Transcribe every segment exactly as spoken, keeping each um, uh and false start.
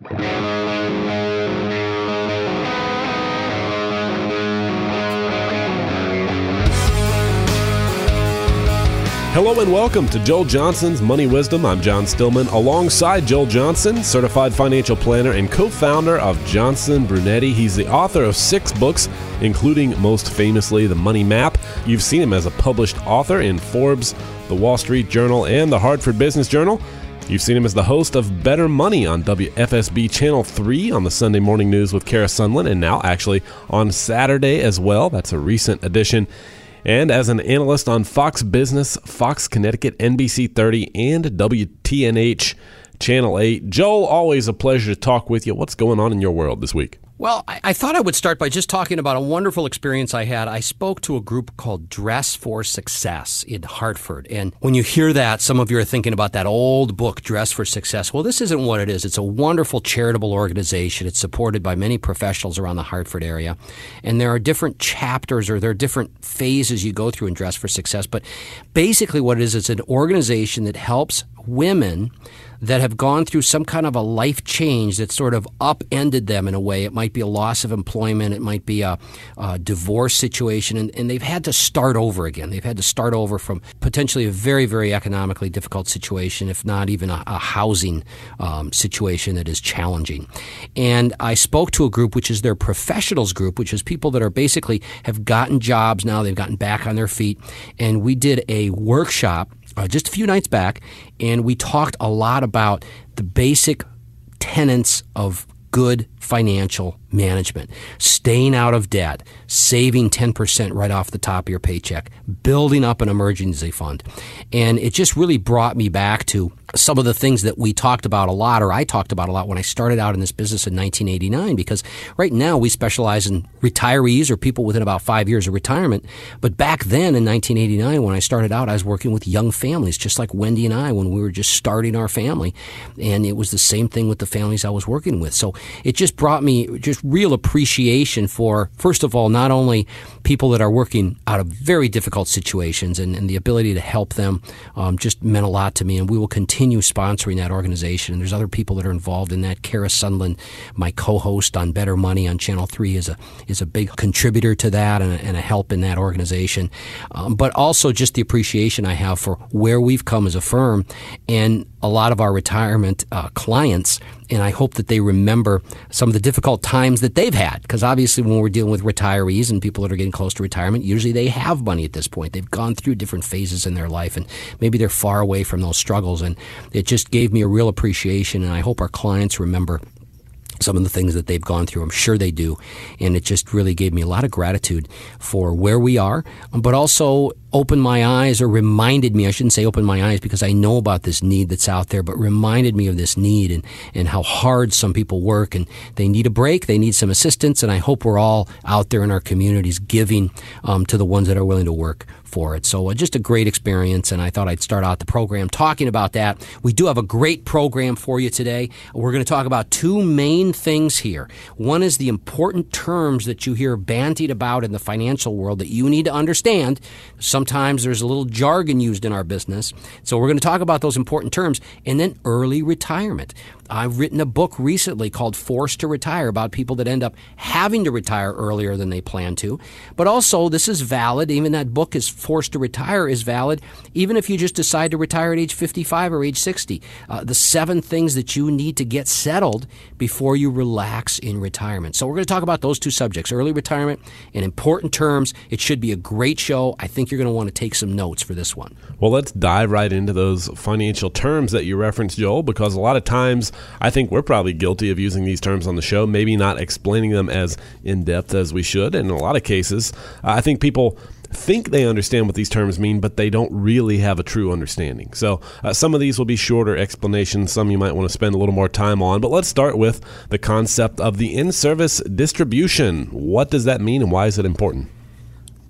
Hello and welcome to Joel Johnson's Money Wisdom. I'm John Stillman, alongside Joel Johnson, certified financial planner and co-founder of Johnson Brunetti. He's the author of six books, including most famously The Money Map. You've seen him as a published author in Forbes, The Wall Street Journal, and the Hartford Business Journal. You've seen him as the host of Better Money on W F S B Channel three on the Sunday Morning News with Kara Sundlin, and now actually on Saturday as well. That's a recent addition. And as an analyst on Fox Business, Fox Connecticut, N B C thirty, and W T N H Channel eight. Joel, always a pleasure to talk with you. What's going on in your world this week? Well, I, I thought I would start by just talking about a wonderful experience I had. I spoke to a group called Dress for Success in Hartford. And when you hear that, some of you are thinking about that old book, Dress for Success. Well, this isn't what it is. It's a wonderful charitable organization. It's supported by many professionals around the Hartford area. And there are different chapters, or there are different phases you go through in Dress for Success. But basically what it is, it's an organization that helps women that have gone through some kind of a life change that sort of upended them in a way. It might be a loss of employment. It might be a, a divorce situation. And, and they've had to start over again. They've had to start over from potentially a very, very economically difficult situation, if not even a, a housing um, situation that is challenging. And I spoke to a group, which is their professionals group, which is people that are basically have gotten jobs now. They've gotten back on their feet. And we did a workshop Uh, just a few nights back, and we talked a lot about the basic tenets of good financial management, staying out of debt, saving ten percent right off the top of your paycheck, building up an emergency fund. And it just really brought me back to some of the things that we talked about a lot, or I talked about a lot when I started out in this business in nineteen eighty-nine, because right now we specialize in retirees or people within about five years of retirement. But back then in nineteen eighty-nine, when I started out, I was working with young families, just like Wendy and I when we were just starting our family. And it was the same thing with the families I was working with. So it just brought me just real appreciation for, first of all, not only people that are working out of very difficult situations, and, and the ability to help them um, just meant a lot to me. And we will continue sponsoring that organization. And there's other people that are involved in that. Kara Sundlin, my co-host on Better Money on Channel three, is a is a big contributor to that and a, and a help in that organization. Um, but also just the appreciation I have for where we've come as a firm and a lot of our retirement uh, clients. And I hope that they remember some of the difficult times that they've had. Because obviously when we're dealing with retirees and people that are getting close to retirement, usually they have money at this point. They've gone through different phases in their life, and maybe they're far away from those struggles. And it just gave me a real appreciation, and I hope our clients remember some of the things that they've gone through. I'm sure they do. And it just really gave me a lot of gratitude for where we are, but also opened my eyes, or reminded me, I shouldn't say opened my eyes because I know about this need that's out there, but reminded me of this need and, and how hard some people work, and they need a break, they need some assistance, and I hope we're all out there in our communities giving um, to the ones that are willing to work for it. So uh, just a great experience, and I thought I'd start out the program talking about that. We do have a great program for you today. We're going to talk about two main things here. One is the important terms that you hear bandied about in the financial world that you need to understand. Sometimes there's a little jargon used in our business. So we're going to talk about those important terms, and then early retirement. I've written a book recently called Forced to Retire about people that end up having to retire earlier than they plan to. But also, this is valid. Even that book is Forced to Retire is valid, even if you just decide to retire at age fifty-five or age sixty. Uh, the seven things that you need to get settled before you relax in retirement. So we're going to talk about those two subjects, early retirement and important terms. It should be a great show. I think you're going to want to take some notes for this one. Well, let's dive right into those financial terms that you referenced, Joel, because a lot of times I think we're probably guilty of using these terms on the show, maybe not explaining them as in-depth as we should. And in a lot of cases, I think people think they understand what these terms mean, but they don't really have a true understanding. So uh, some of these will be shorter explanations. Some you might want to spend a little more time on. But let's start with the concept of the in-service distribution. What does that mean, and why is it important?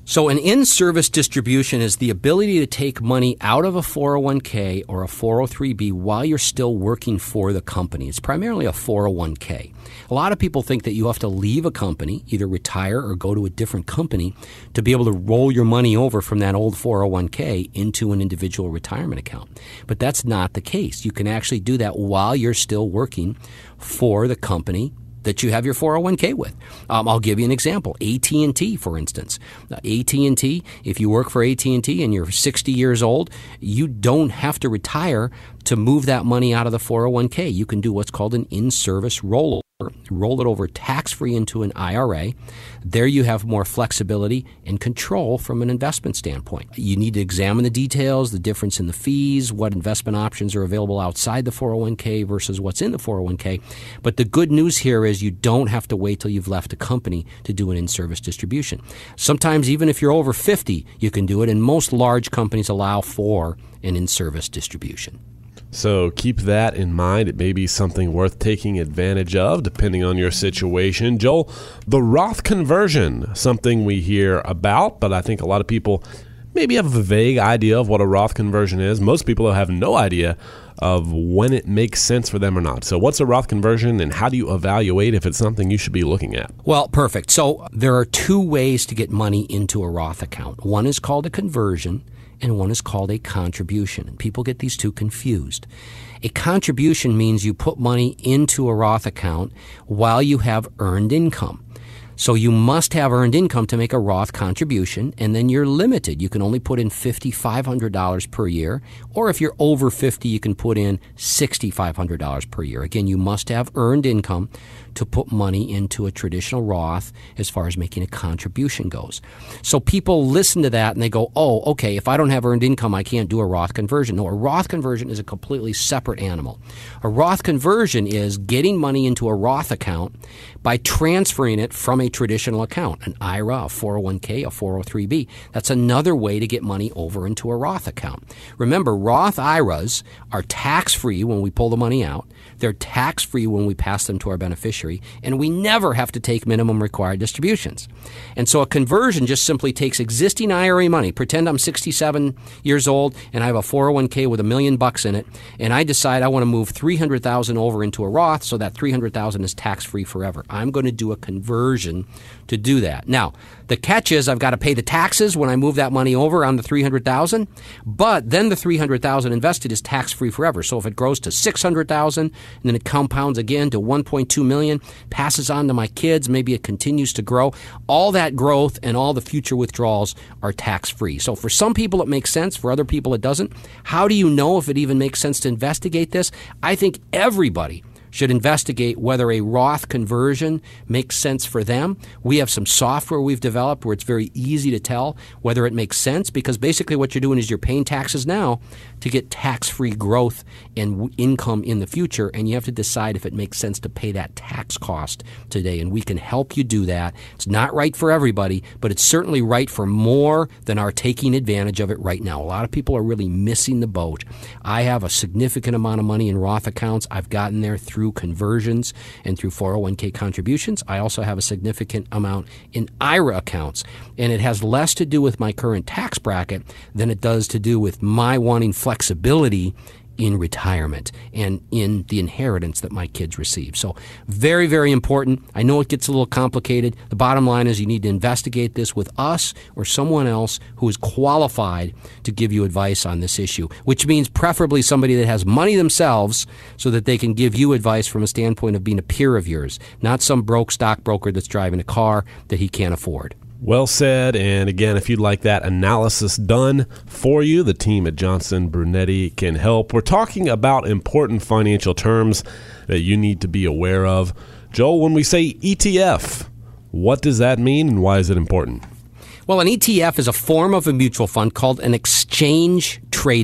So an in-service distribution is the ability to take money out of a four oh one k or a four oh three b while you're still working for the company. It's primarily a four oh one k. A lot of people think that you have to leave a company, either retire or go to a different company, to be able to roll your money over from that old four oh one k into an individual retirement account. But that's not the case. You can actually do that while you're still working for the company that you have your four oh one k with. Um, I'll give you an example. A T and T, for instance. Uh, A T and T, if you work for A T and T and you're sixty years old, you don't have to retire to move that money out of the four oh one k. You can do what's called an in-service rollover. Roll it over tax-free into an I R A. There you have more flexibility and control from an investment standpoint. You need to examine the details, the difference in the fees, what investment options are available outside the four oh one k versus what's in the four oh one k. But the good news here is you don't have to wait till you've left a company to do an in-service distribution. Sometimes even if you're over fifty, you can do it, and most large companies allow for an in-service distribution. So keep that in mind. It may be something worth taking advantage of depending on your situation. Joel, the Roth conversion, something we hear about, but I think a lot of people maybe have a vague idea of what a Roth conversion is. Most people have no idea of when it makes sense for them or not. So what's a Roth conversion, and how do you evaluate if it's something you should be looking at? Well, perfect. So there are two ways to get money into a Roth account. One is called a conversion, and one is called a contribution. And people get these two confused. A contribution means you put money into a Roth account while you have earned income. So you must have earned income to make a Roth contribution, and then you're limited. You can only put in five thousand five hundred dollars per year, or if you're over fifty, you can put in six thousand five hundred dollars per year. Again, you must have earned income to put money into a traditional Roth as far as making a contribution goes. So people listen to that and they go, oh, okay, if I don't have earned income, I can't do a Roth conversion. No, a Roth conversion is a completely separate animal. A Roth conversion is getting money into a Roth account by transferring it from a traditional account, an I R A, a four oh one k, a four oh three b. That's another way to get money over into a Roth account. Remember, Roth I R As are tax-free when we pull the money out. They're tax-free when we pass them to our beneficiary, and we never have to take minimum required distributions. And so a conversion just simply takes existing I R A money. Pretend I'm sixty-seven years old and I have a four oh one k with a million bucks in it, and I decide I want to move three hundred thousand dollars over into a Roth so that three hundred thousand dollars is tax-free forever. I'm going to do a conversion to do that. Now, the catch is I've got to pay the taxes when I move that money over on the three hundred thousand dollars, but then the three hundred thousand dollars invested is tax-free forever. So if it grows to six hundred thousand dollars and then it compounds again to one point two million dollars, passes on to my kids, maybe it continues to grow, all that growth and all the future withdrawals are tax-free. So for some people it makes sense, for other people it doesn't. How do you know if it even makes sense to investigate this? I think everybody should investigate whether a Roth conversion makes sense for them. We have some software we've developed where it's very easy to tell whether it makes sense, because basically what you're doing is you're paying taxes now to get tax-free growth and w- income in the future, and you have to decide if it makes sense to pay that tax cost today, and we can help you do that. It's not right for everybody, but it's certainly right for more than are taking advantage of it right now. A lot of people are really missing the boat. I have a significant amount of money in Roth accounts. I've gotten there through conversions and through four oh one k contributions. I also have a significant amount in I R A accounts, and it has less to do with my current tax bracket than it does to do with my wanting flexibility in retirement and in the inheritance that my kids receive. So very, very important. I know it gets a little complicated. The bottom line is you need to investigate this with us or someone else who is qualified to give you advice on this issue, which means preferably somebody that has money themselves so that they can give you advice from a standpoint of being a peer of yours, not some broke stockbroker that's driving a car that he can't afford. Well said. And again, if you'd like that analysis done for you, the team at Johnson Brunetti can help. We're talking about important financial terms that you need to be aware of. Joel, when we say E T F, what does that mean and why is it important? Well, an E T F is a form of a mutual fund called an exchange-traded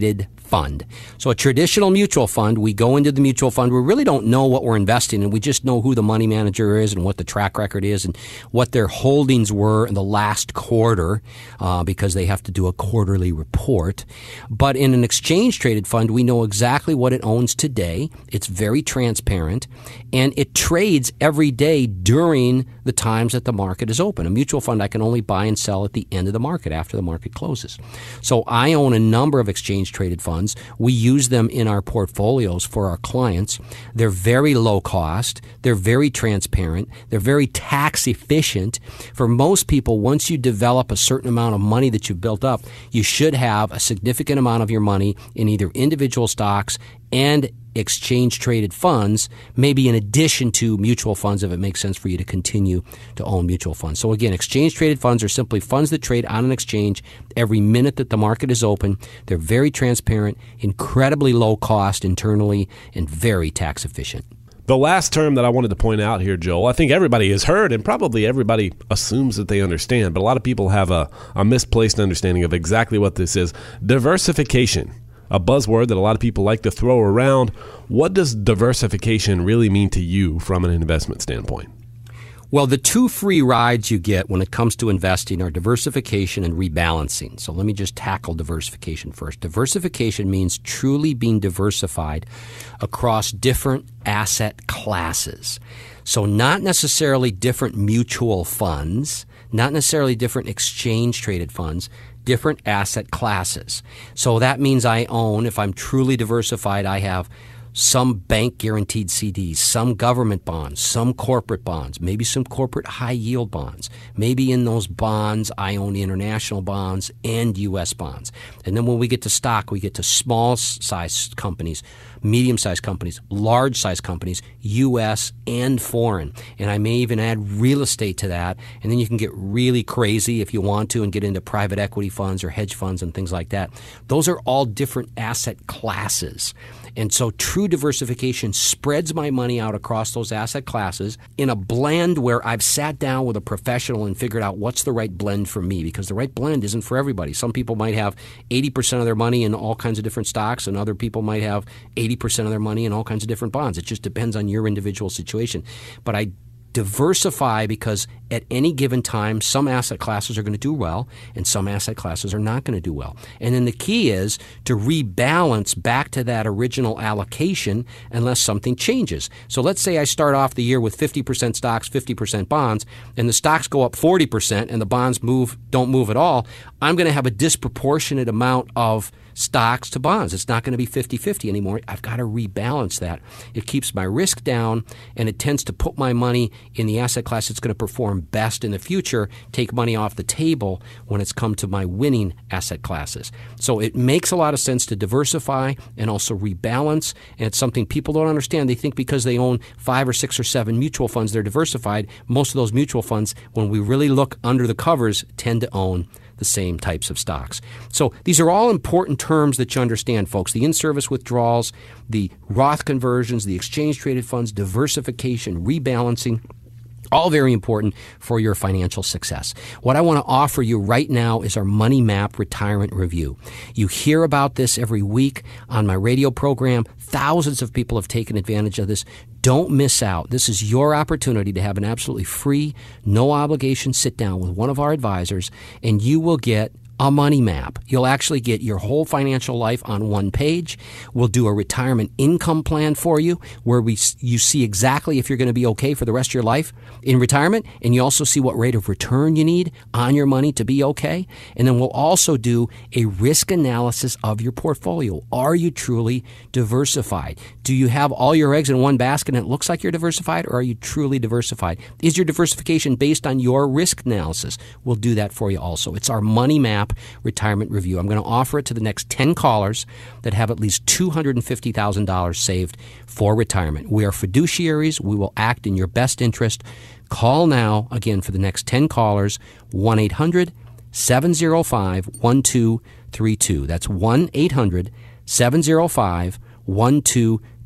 fund. So a traditional mutual fund, we go into the mutual fund, we really don't know what we're investing in. We just know who the money manager is and what the track record is and what their holdings were in the last quarter uh, because they have to do a quarterly report. But in an exchange-traded fund, we know exactly what it owns today. It's very transparent, and it trades every day during the times that the market is open. A mutual fund I can only buy and sell at the end of the market after the market closes. So I own a number of exchange-traded funds. We use them in our portfolios for our clients. They're very low cost. They're very transparent. They're very tax efficient. For most people, once you develop a certain amount of money that you've built up, you should have a significant amount of your money in either individual stocks and exchange-traded funds, maybe in addition to mutual funds if it makes sense for you to continue to own mutual funds. So again, exchange-traded funds are simply funds that trade on an exchange every minute that the market is open. They're very transparent, incredibly low cost internally, and very tax efficient. The last term that I wanted to point out here, Joel, I think everybody has heard and probably everybody assumes that they understand, but a lot of people have a, a misplaced understanding of exactly what this is. Diversification. A buzzword that a lot of people like to throw around. What does diversification really mean to you from an investment standpoint? Well, the two free rides you get when it comes to investing are diversification and rebalancing. So let me just tackle diversification first. Diversification means truly being diversified across different asset classes. So not necessarily different mutual funds, not necessarily different exchange-traded funds, different asset classes. So that means I own, if I'm truly diversified, I have some bank guaranteed C Ds, some government bonds, some corporate bonds, maybe some corporate high yield bonds. Maybe in those bonds, I own international bonds and U S bonds. And then when we get to stock, we get to small size companies, medium sized companies, large size companies, U S and foreign. And I may even add real estate to that. And then you can get really crazy if you want to and get into private equity funds or hedge funds and things like that. Those are all different asset classes. And so true diversification spreads my money out across those asset classes in a blend where I've sat down with a professional and figured out what's the right blend for me, because the right blend isn't for everybody. Some people might have eighty percent of their money in all kinds of different stocks, and other people might have eighty percent of their money in all kinds of different bonds. It just depends on your individual situation. But I diversify because at any given time, some asset classes are going to do well and some asset classes are not going to do well. And then the key is to rebalance back to that original allocation unless something changes. So let's say I start off the year with fifty percent stocks, fifty percent bonds, and the stocks go up forty percent and the bonds move don't move at all. I'm going to have a disproportionate amount of stocks to bonds. It's not going to be fifty-fifty anymore. I've got to rebalance that. It keeps my risk down, and it tends to put my money in the asset class that's going to perform best in the future, take money off the table when it's come to my winning asset classes. So it makes a lot of sense to diversify and also rebalance, and it's something people don't understand. They think because they own five or six or seven mutual funds, they're diversified. Most of those mutual funds, when we really look under the covers, tend to own the same types of stocks. So these are all important terms that you understand, folks. The in-service withdrawals, the Roth conversions, the exchange-traded funds, diversification, rebalancing, all very important for your financial success. What I want to offer you right now is our Money Map Retirement Review. You hear about this every week on my radio program. Thousands of people have taken advantage of this. Don't miss out. This is your opportunity to have an absolutely free, no obligation sit down with one of our advisors, and you will get a money map. You'll actually get your whole financial life on one page. We'll do a retirement income plan for you where we you see exactly if you're going to be okay for the rest of your life in retirement, and you also see what rate of return you need on your money to be okay. And then we'll also do a risk analysis of your portfolio. Are you truly diversified? Do you have all your eggs in one basket and it looks like you're diversified, or are you truly diversified? Is your diversification based on your risk analysis? We'll do that for you also. It's our Money Map Retirement Review. I'm going to offer it to the next ten callers that have at least two hundred fifty thousand dollars saved for retirement. We are fiduciaries. We will act in your best interest. Call now, again, for the next ten callers, one eight hundred seven oh five one two three two. That's one eight hundred seven oh five one two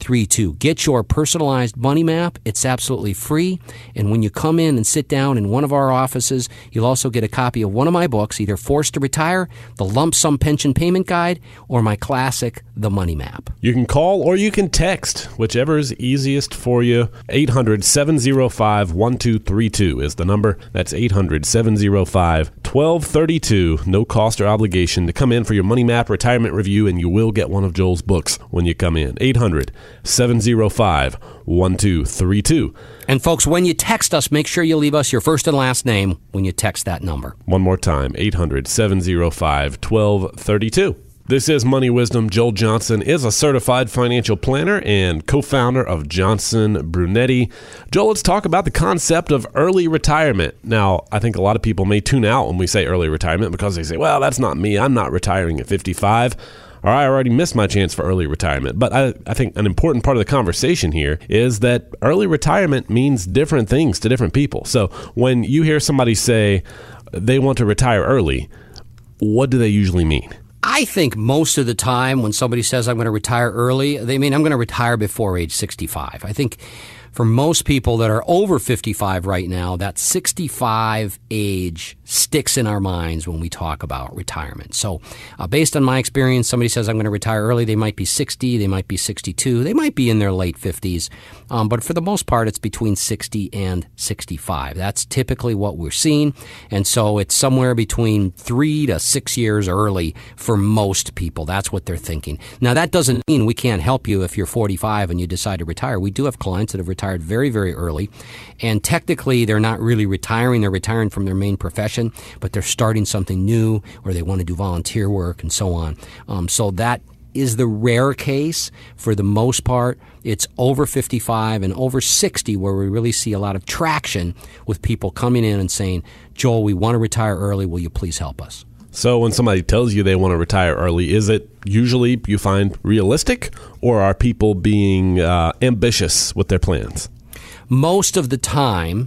three two. Get your personalized money map. It's absolutely free. And when you come in and sit down in one of our offices, you'll also get a copy of one of my books, either Forced to Retire, The Lump Sum Pension Payment Guide, or my classic, The Money Map. You can call or you can text, whichever is easiest for you. eight hundred, seven oh five, one two three two is the number. That's eight hundred, seven oh five, one two three two. No cost or obligation to come in for your money map retirement review, and you will get one of Joel's books when you come in. eight hundred, seven oh five, one two three two. And folks, when you text us, make sure you leave us your first and last name when you text that number. One more time, eight hundred, seven oh five, one two three two. This is Money Wisdom. Joel Johnson is a certified financial planner and co-founder of Johnson Brunetti. Joel, let's talk about the concept of early retirement. Now, I think a lot of people may tune out when we say early retirement because they say, well, that's not me. I'm not retiring at fifty-five. Or I already missed my chance for early retirement. But I, I think an important part of the conversation here is that early retirement means different things to different people. So when you hear somebody say they want to retire early, what do they usually mean? I think most of the time when somebody says I'm going to retire early, they mean I'm going to retire before age sixty-five. I think for most people that are over fifty-five right now, that sixty-five age sticks in our minds when we talk about retirement. So uh, based on my experience, somebody says I'm going to retire early, they might be sixty, they might be sixty-two, they might be in their late fifties. Um, but for the most part, it's between sixty and sixty-five. That's typically what we're seeing. And so it's somewhere between three to six years early for most people. That's what they're thinking. Now, that doesn't mean we can't help you if you're forty-five and you decide to retire. We do have clients that have retired very, very early. And technically, they're not really retiring. They're retiring from their main profession, but they're starting something new, or they want to do volunteer work and so on. Um, so that is the rare case. For the most part, it's over fifty-five and over sixty where we really see a lot of traction with people coming in and saying, Joel, we want to retire early. Will you please help us? So when somebody tells you they want to retire early, is it usually you find realistic, or are people being uh, ambitious with their plans? Most of the time,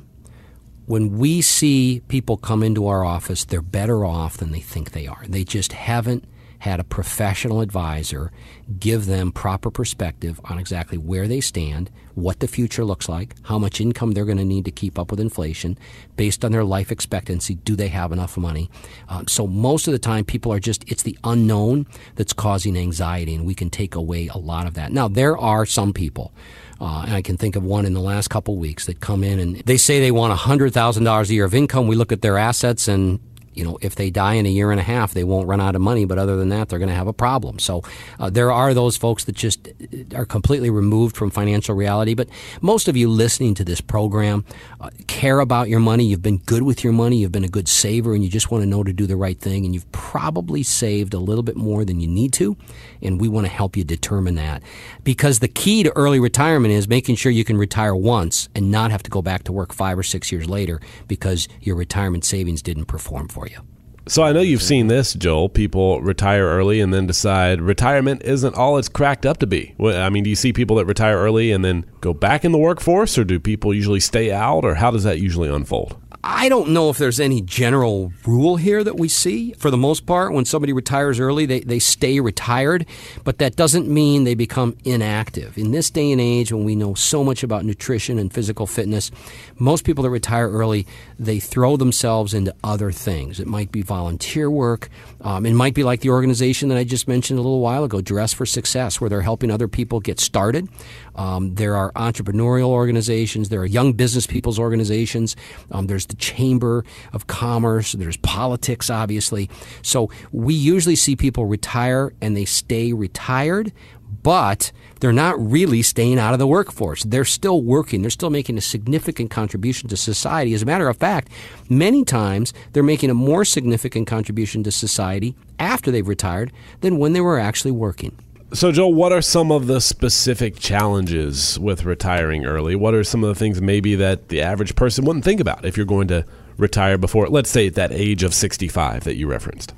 when we see people come into our office, they're better off than they think they are. They just haven't had a professional advisor give them proper perspective on exactly where they stand, what the future looks like, how much income they're going to need to keep up with inflation, based on their life expectancy. Do they have enough money? Um, so most of the time, people are just, it's the unknown that's causing anxiety, and we can take away a lot of that. Now, there are some people, Uh, and I can think of one in the last couple of weeks that come in and they say they want one hundred thousand dollars a year of income. We look at their assets and, you know, if they die in a year and a half, they won't run out of money. But other than that, they're going to have a problem. So uh, there are those folks that just are completely removed from financial reality. But most of you listening to this program uh, care about your money. You've been good with your money. You've been a good saver, and you just want to know to do the right thing. And you've probably saved a little bit more than you need to. And we want to help you determine that. Because the key to early retirement is making sure you can retire once and not have to go back to work five or six years later because your retirement savings didn't perform for you. So I know you've seen this, Joel. People retire early and then decide retirement isn't all it's cracked up to be. I mean, do you see people that retire early and then go back in the workforce, or do people usually stay out, or how does that usually unfold? I don't know if there's any general rule here that we see. For the most part, when somebody retires early, they, they stay retired, but that doesn't mean they become inactive. In this day and age, when we know so much about nutrition and physical fitness, most people that retire early, they throw themselves into other things. It might be volunteer work. Um, it might be like the organization that I just mentioned a little while ago, Dress for Success, where they're helping other people get started. Um, there are entrepreneurial organizations. There are young business people's organizations. Um, there's the Chamber of Commerce. There's politics, obviously. So we usually see people retire and they stay retired, but they're not really staying out of the workforce. They're still working. They're still making a significant contribution to society. As a matter of fact, many times they're making a more significant contribution to society after they've retired than when they were actually working. So, Joel, what are some of the specific challenges with retiring early? What are some of the things maybe that the average person wouldn't think about if you're going to retire before, let's say, at that age of sixty-five that you referenced?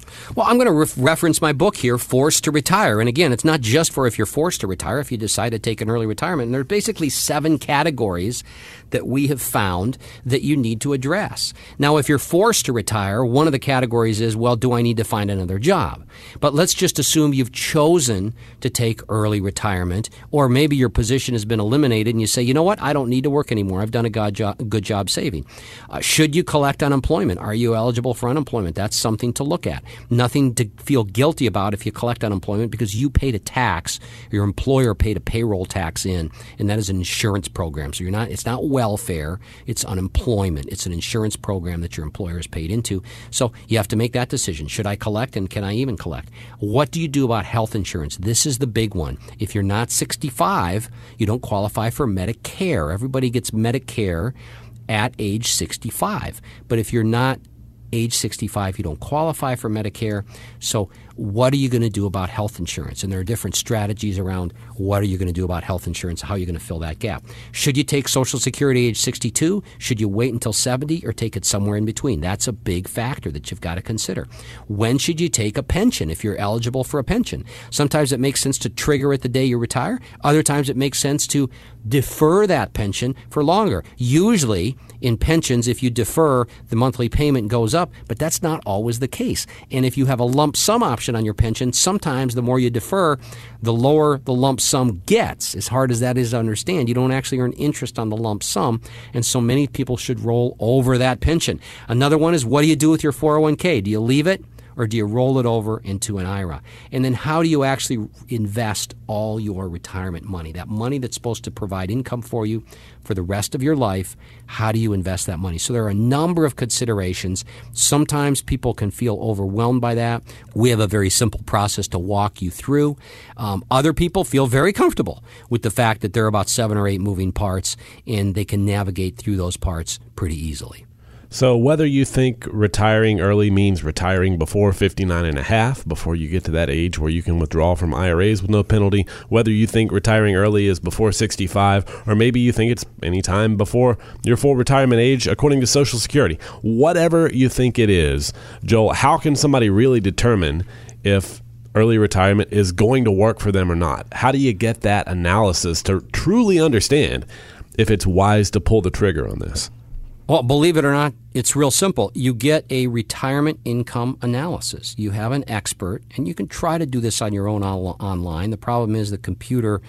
Well, I'm going to re- reference my book here, Forced to Retire. And again, it's not just for if you're forced to retire, if you decide to take an early retirement. And there are basically seven categories that we have found that you need to address. Now, if you're forced to retire, one of the categories is, well, do I need to find another job? But let's just assume you've chosen to take early retirement, or maybe your position has been eliminated and you say, you know what, I don't need to work anymore. I've done a good job, good job saving. Uh, should you collect unemployment? Are you eligible for unemployment? That's something to look at. Nothing to feel guilty about if you collect unemployment, because you paid a tax, your employer paid a payroll tax in, and that is an insurance program. So you're not, it's not welfare, it's unemployment. It's an insurance program that your employer has paid into. So you have to make that decision. Should I collect, and can I even collect? What do you do about health insurance? This is the big one. If you're not sixty-five, you don't qualify for Medicare. Everybody gets Medicare at age sixty-five. But if you're not age sixty-five, you don't qualify for Medicare. So what are you going to do about health insurance? And there are different strategies around what are you going to do about health insurance, how are you going to fill that gap. Should you take Social Security age sixty-two? Should you wait until seventy or take it somewhere in between? That's a big factor that you've got to consider. When should you take a pension if you're eligible for a pension? Sometimes it makes sense to trigger it the day you retire. Other times it makes sense to defer that pension for longer. Usually in pensions, if you defer, the monthly payment goes up, but that's not always the case. And if you have a lump sum option on your pension, sometimes the more you defer, the lower the lump sum gets. As hard as that is to understand, you don't actually earn interest on the lump sum, and so many people should roll over that pension. Another one is, what do you do with your four oh one k? Do you leave it, or do you roll it over into an I R A? And then how do you actually invest all your retirement money? That money that's supposed to provide income for you for the rest of your life, how do you invest that money? So there are a number of considerations. Sometimes people can feel overwhelmed by that. We have a very simple process to walk you through. Um, other people feel very comfortable with the fact that there are about seven or eight moving parts, and they can navigate through those parts pretty easily. So whether you think retiring early means retiring before fifty-nine and a half, before you get to that age where you can withdraw from I R As with no penalty, whether you think retiring early is before sixty-five, or maybe you think it's any time before your full retirement age according to Social Security, whatever you think it is, Joel, how can somebody really determine if early retirement is going to work for them or not? How do you get that analysis to truly understand if it's wise to pull the trigger on this? Well, believe it or not, it's real simple. You get a retirement income analysis. You have an expert, and you can try to do this on your own on- online. The problem is the computer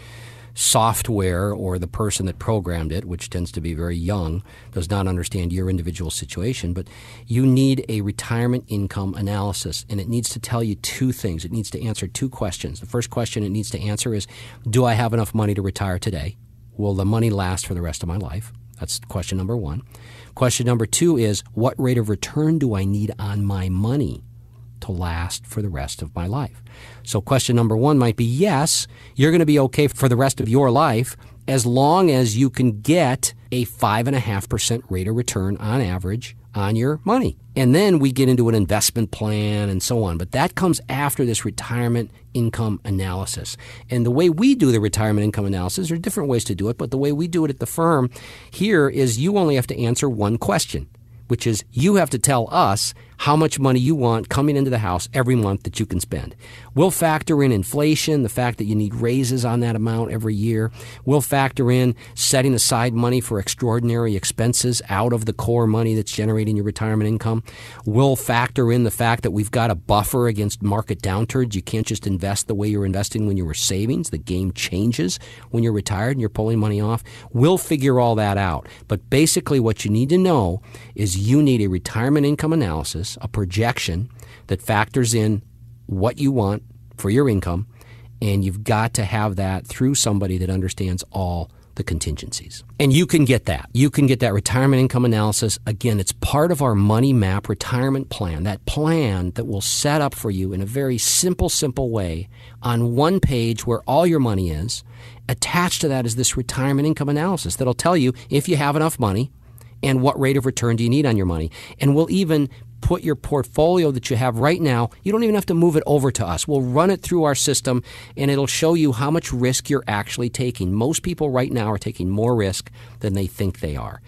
software or the person that programmed it, which tends to be very young, does not understand your individual situation. But you need a retirement income analysis, and it needs to tell you two things. It needs to answer two questions. The first question it needs to answer is, do I have enough money to retire today? Will the money last for the rest of my life? That's question number one. Question number two is, what rate of return do I need on my money to last for the rest of my life? So question number one might be, yes, you're going to be okay for the rest of your life as long as you can get a five point five percent rate of return on average on your money. And then we get into an investment plan and so on. But that comes after this retirement income analysis. And the way we do the retirement income analysis, there are different ways to do it, but the way we do it at the firm here is you only have to answer one question, which is you have to tell us how much money you want coming into the house every month that you can spend. We'll factor in inflation, the fact that you need raises on that amount every year. We'll factor in setting aside money for extraordinary expenses out of the core money that's generating your retirement income. We'll factor in the fact that we've got a buffer against market downturns. You can't just invest the way you're investing when you were savings. The game changes when you're retired and you're pulling money off. We'll figure all that out. But basically what you need to know is you need a retirement income analysis, a projection that factors in what you want for your income, and you've got to have that through somebody that understands all the contingencies. And you can get that. You can get that retirement income analysis. Again, it's part of our Money Map retirement plan, that plan that will set up for you in a very simple, simple way on one page where all your money is. Attached to that is this retirement income analysis that'll tell you if you have enough money and what rate of return do you need on your money. And we'll even put your portfolio that you have right now, you don't even have to move it over to us. We'll run it through our system, and it'll show you how much risk you're actually taking. Most people right now are taking more risk than they think they are.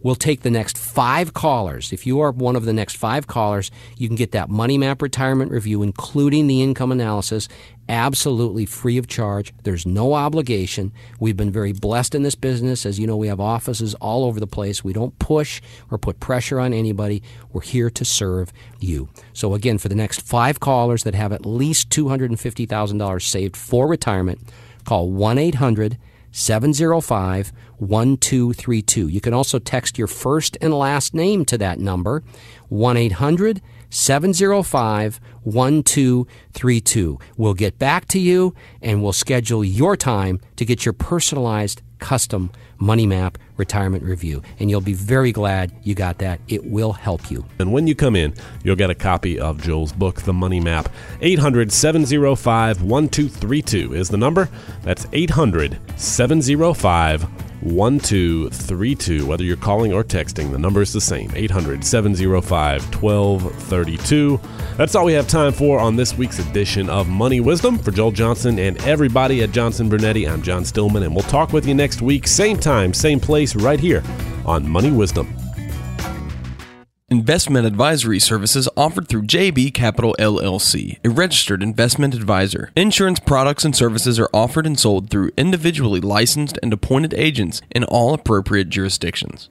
We'll take the next five callers. If you are one of the next five callers, you can get that Money Map Retirement Review, including the income analysis, absolutely free of charge. There's no obligation. We've been very blessed in this business. As you know, we have offices all over the place. We don't push or put pressure on anybody. We're here to serve you. So again, for the next five callers that have at least two hundred fifty thousand dollars saved for retirement, call one eight hundred seven oh five one two three two. You can also text your first and last name to that number, one eight hundred seven oh five one two three two. We'll get back to you, and we'll schedule your time to get your personalized custom Money Map Retirement Review. And you'll be very glad you got that. It will help you. And when you come in, you'll get a copy of Joel's book, The Money Map. eight hundred seven oh five one two three two is the number. That's eight hundred seven oh five one two three two. Whether you're calling or texting, the number is the same, eight hundred seven oh five one two three two. That's all we have time for on this week's edition of Money Wisdom. For Joel Johnson and everybody at Johnson Brunetti, I'm John Stillman, and we'll talk with you next week, same time, same place, right here on Money Wisdom. Investment advisory services offered through J B Capital L L C, a registered investment advisor. Insurance products and services are offered and sold through individually licensed and appointed agents in all appropriate jurisdictions.